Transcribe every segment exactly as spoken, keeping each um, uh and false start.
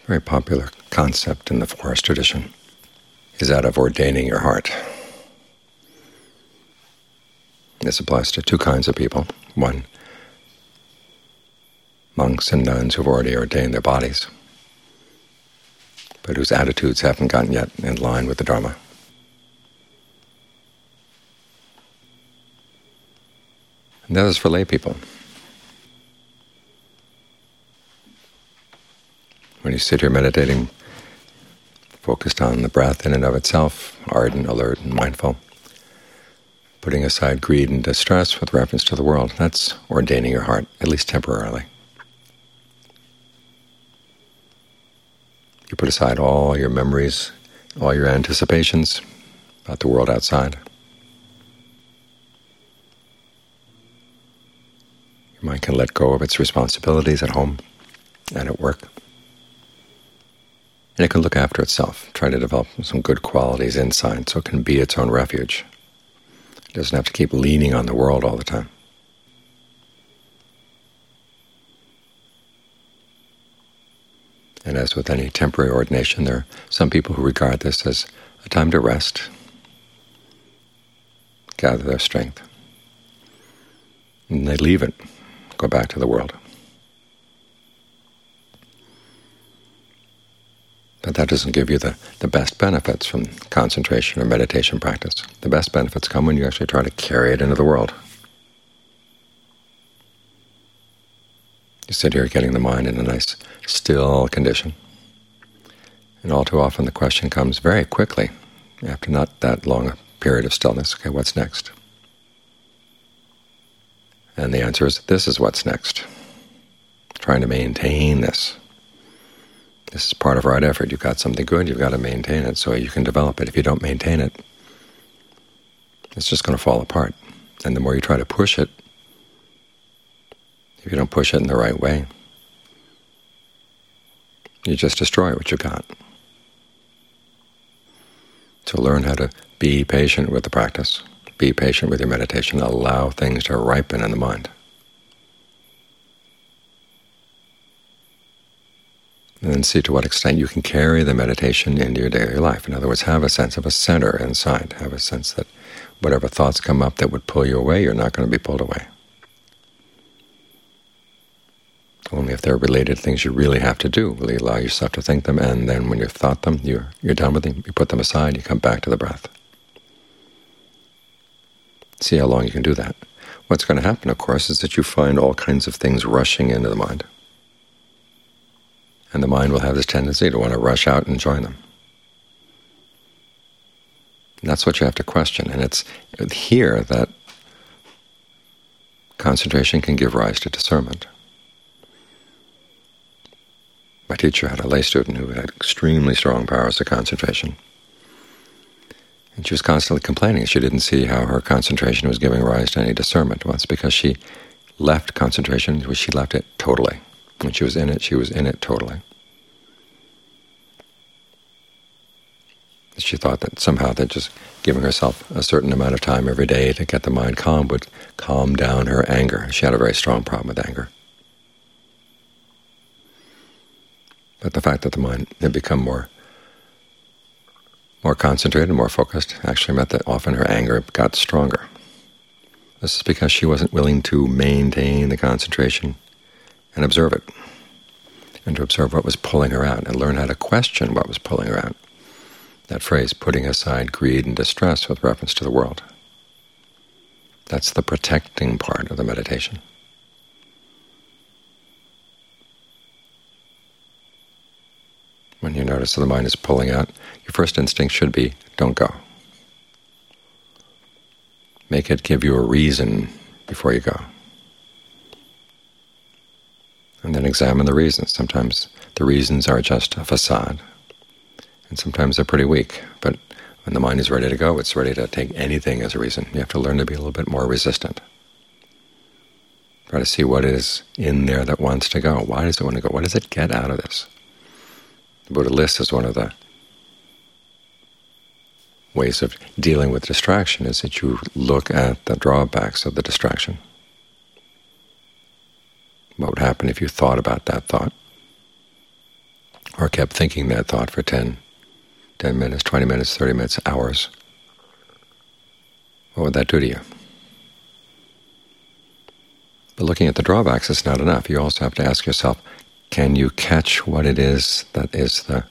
very popular concept in the forest tradition is that of ordaining your heart. This applies to two kinds of people. One, monks and nuns who've already ordained their bodies, but whose attitudes haven't gotten yet in line with the Dharma. And that is for lay people. When you sit here meditating, focused on the breath in and of itself, ardent, alert, and mindful, putting aside greed and distress with reference to the world, that's ordaining your heart, at least temporarily. You put aside all your memories, all your anticipations about the world outside. Your mind can let go of its responsibilities at home and at work. And it can look after itself, try to develop some good qualities inside so it can be its own refuge. It doesn't have to keep leaning on the world all the time. And as with any temporary ordination, there are some people who regard this as a time to rest, gather their strength, and they leave it, go back to the world. But that doesn't give you the, the best benefits from concentration or meditation practice. The best benefits come when you actually try to carry it into the world. You sit here getting the mind in a nice, still condition. And all too often the question comes very quickly, after not that long a period of stillness, okay, what's next? And the answer is, this is what's next. Trying to maintain this. This is part of right effort. You've got something good, you've got to maintain it so you can develop it. If you don't maintain it, it's just going to fall apart. And the more you try to push it, if you don't push it in the right way, you just destroy what you got. So learn how to be patient with the practice. Be patient with your meditation. Allow things to ripen in the mind. And then see to what extent you can carry the meditation into your daily life. In other words, have a sense of a center inside. Have a sense that whatever thoughts come up that would pull you away, you're not going to be pulled away. Only if they're related to things you really have to do will you allow yourself to think them, and then when you've thought them, you're, you're done with them, you put them aside, you come back to the breath. See how long you can do that. What's going to happen, of course, is that you find all kinds of things rushing into the mind. And the mind will have this tendency to want to rush out and join them. And that's what you have to question. And it's here that concentration can give rise to discernment. My teacher had a lay student who had extremely strong powers of concentration. And she was constantly complaining. She didn't see how her concentration was giving rise to any discernment. Well, it's because she left concentration, she left it totally. When she was in it, she was in it totally. She thought that somehow that just giving herself a certain amount of time every day to get the mind calm would calm down her anger. She had a very strong problem with anger. But the fact that the mind had become more more concentrated, more focused, actually meant that often her anger got stronger. This is because she wasn't willing to maintain the concentration and observe it, and to observe what was pulling her out, and learn how to question what was pulling her out. That phrase, putting aside greed and distress with reference to the world. That's the protecting part of the meditation. When you notice that the mind is pulling out, your first instinct should be, don't go. Make it give you a reason before you go. And then examine the reasons. Sometimes the reasons are just a facade, and sometimes they're pretty weak. But when the mind is ready to go, it's ready to take anything as a reason. You have to learn to be a little bit more resistant. Try to see what is in there that wants to go. Why does it want to go? What does it get out of this? The Buddha lists as one of the ways of dealing with distraction is that you look at the drawbacks of the distraction. What would happen if you thought about that thought? or kept thinking that thought for ten, ten minutes, twenty minutes, thirty minutes, hours, what would that do to you? But looking at the drawbacks is not enough. You also have to ask yourself, can you catch what it is that is the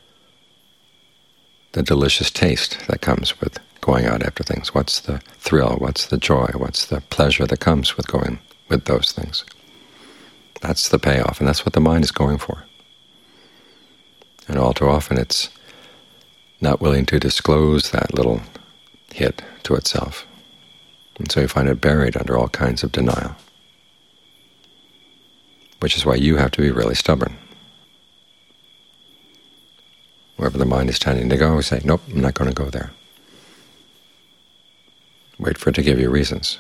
the delicious taste that comes with going out after things? What's the thrill? What's the joy? What's the pleasure that comes with going with those things? That's the payoff, and that's what the mind is going for. And all too often it's not willing to disclose that little hit to itself. And so you find it buried under all kinds of denial, which is why you have to be really stubborn. Wherever the mind is tending to go, say, nope, I'm not going to go there. Wait for it to give you reasons.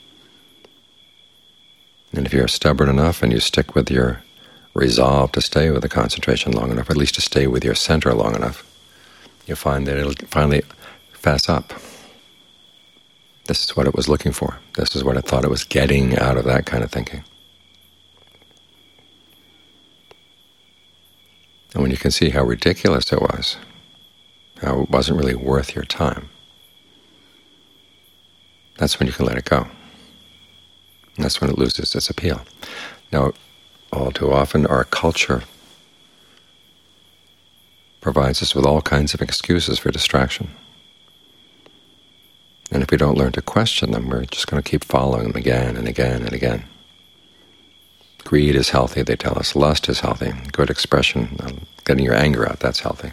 And if you're stubborn enough and you stick with your resolve to stay with the concentration long enough, or at least to stay with your center long enough, you'll find that it'll finally fess up. This is what it was looking for. This is what it thought it was getting out of that kind of thinking. And when you can see how ridiculous it was, how it wasn't really worth your time, that's when you can let it go. And that's when it loses its appeal. Now, all too often, our culture provides us with all kinds of excuses for distraction. And if we don't learn to question them, we're just going to keep following them again and again and again. Greed is healthy, they tell us. Lust is healthy. Good expression. Getting your anger out, that's healthy.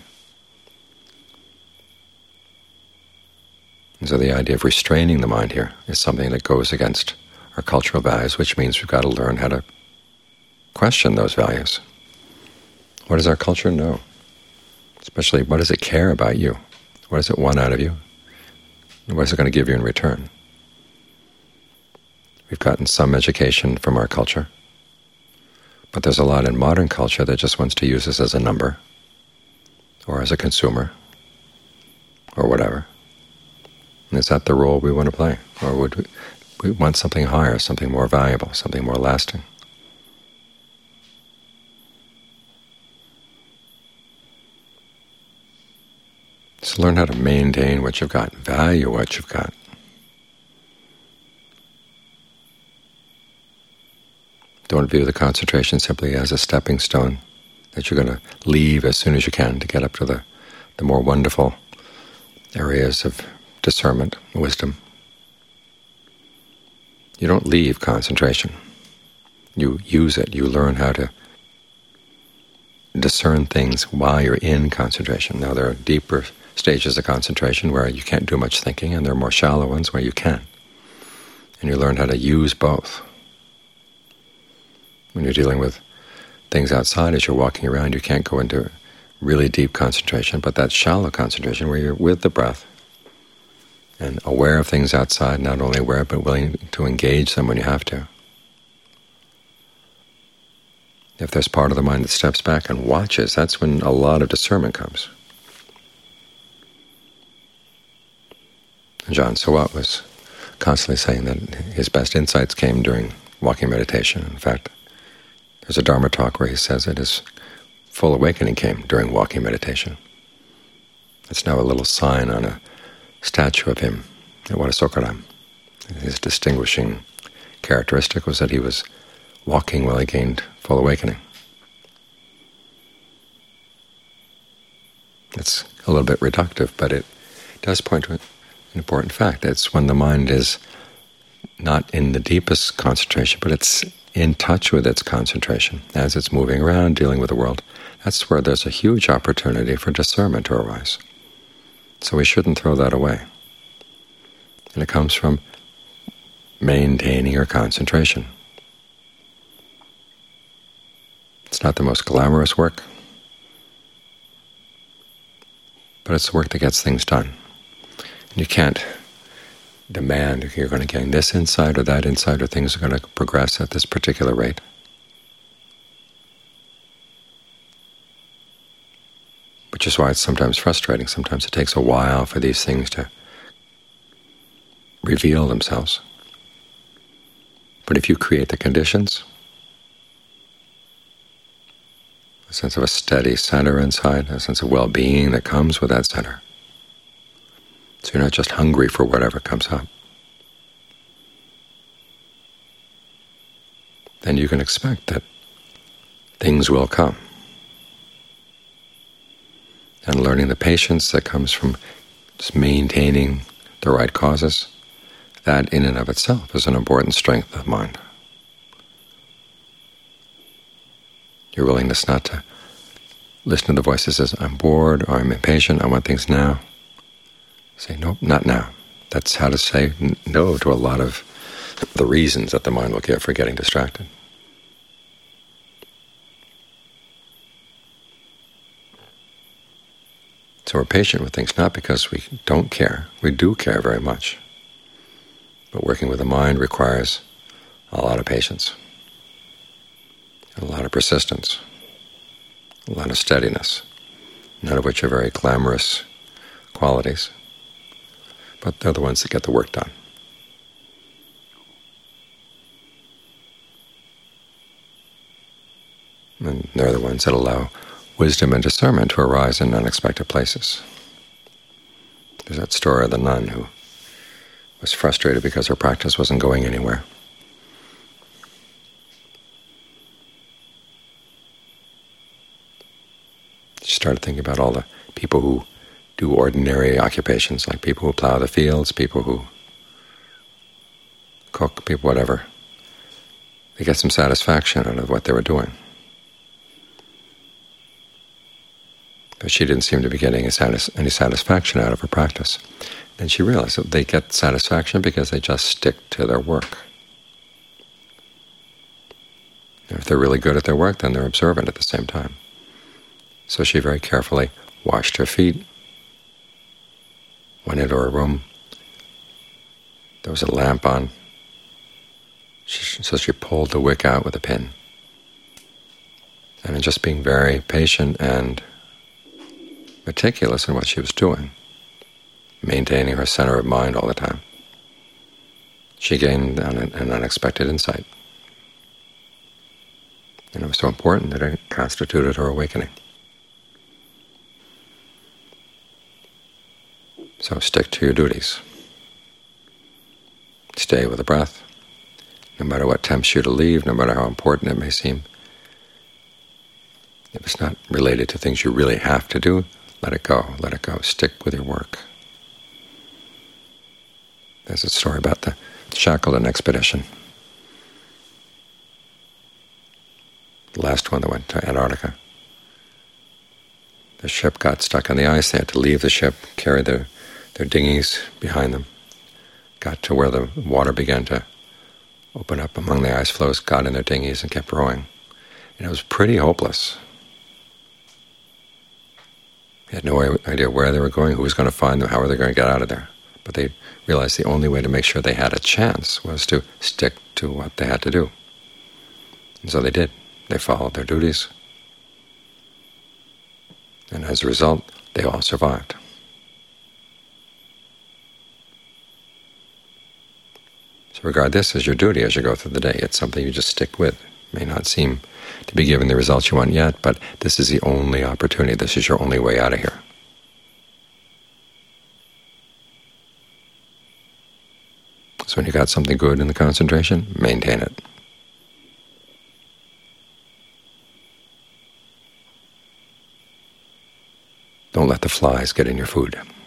And so the idea of restraining the mind here is something that goes against our cultural values, which means we've got to learn how to question those values. What does our culture know? Especially, what does it care about you? What does it want out of you? And what is it going to give you in return? We've gotten some education from our culture, but there's a lot in modern culture that just wants to use us as a number, or as a consumer, or whatever. And is that the role we want to play? Or would we, we want something higher, something more valuable, something more lasting? So learn how to maintain what you've got, value what you've got. Don't view the concentration simply as a stepping stone that you're going to leave as soon as you can to get up to the, the more wonderful areas of discernment, wisdom. You don't leave concentration. You use it. You learn how to discern things while you're in concentration. Now, there are deeper stages of concentration where you can't do much thinking, and there are more shallow ones where you can. And you learn how to use both. When you're dealing with things outside, as you're walking around, you can't go into really deep concentration, but that shallow concentration where you're with the breath and aware of things outside, not only aware but willing to engage them when you have to. If there's part of the mind that steps back and watches, that's when a lot of discernment comes. John Sawat was constantly saying that his best insights came during walking meditation. In fact, there's a Dharma talk where he says that his full awakening came during walking meditation. It's now a little sign on a statue of him at Wat Sokaram. His distinguishing characteristic was that he was walking while he gained full awakening. It's a little bit reductive, but it does point to an important fact. It's when the mind is not in the deepest concentration, but it's in touch with its concentration as it's moving around, dealing with the world. That's where there's a huge opportunity for discernment to arise. So we shouldn't throw that away. And it comes from maintaining your concentration. It's not the most glamorous work, but it's the work that gets things done. And you can't demand if you're going to gain this insight or that insight, or things are going to progress at this particular rate. Which is why it's sometimes frustrating. Sometimes it takes a while for these things to reveal themselves. But if you create the conditions, a sense of a steady center inside, a sense of well-being that comes with that center. So you're not just hungry for whatever comes up. Then you can expect that things will come. And learning the patience that comes from just maintaining the right causes, that in and of itself is an important strength of mind. Your willingness not to listen to the voices that says, I'm bored, or I'm impatient, I want things now. Say, nope, not now. That's how to say no to a lot of the reasons that the mind will give for getting distracted. So we're patient with things, not because we don't care. We do care very much. But working with the mind requires a lot of patience, a lot of persistence, a lot of steadiness, none of which are very glamorous qualities, but they're the ones that get the work done. And they're the ones that allow wisdom and discernment to arise in unexpected places. There's that story of the nun who was frustrated because her practice wasn't going anywhere. She started thinking about all the people who do ordinary occupations, like people who plow the fields, people who cook, people whatever. They get some satisfaction out of what they were doing. But she didn't seem to be getting any satisfaction out of her practice. Then she realized that they get satisfaction because they just stick to their work. And if they're really good at their work, then they're observant at the same time. So she very carefully washed her feet, went into her room. There was a lamp on, she, so she pulled the wick out with a pin. And in just being very patient and meticulous in what she was doing, maintaining her center of mind all the time, she gained an, an unexpected insight. And it was so important that it constituted her awakening. So stick to your duties. Stay with the breath. No matter what tempts you to leave, no matter how important it may seem, if it's not related to things you really have to do, let it go, let it go. Stick with your work. There's a story about the Shackleton expedition, the last one that went to Antarctica. The ship got stuck on the ice. They had to leave the ship, carry their, their dinghies behind them, got to where the water began to open up among the ice floes, got in their dinghies and kept rowing. And it was pretty hopeless. They had no idea where they were going, who was going to find them, how were they going to get out of there. But they realized the only way to make sure they had a chance was to stick to what they had to do. And so they did. They followed their duties. And as a result, they all survived. So regard this as your duty as you go through the day. It's something you just stick with. It may not seem to be giving the results you want yet, but this is the only opportunity. This is your only way out of here. So when you got something good in the concentration, maintain it. Don't let the flies get in your food.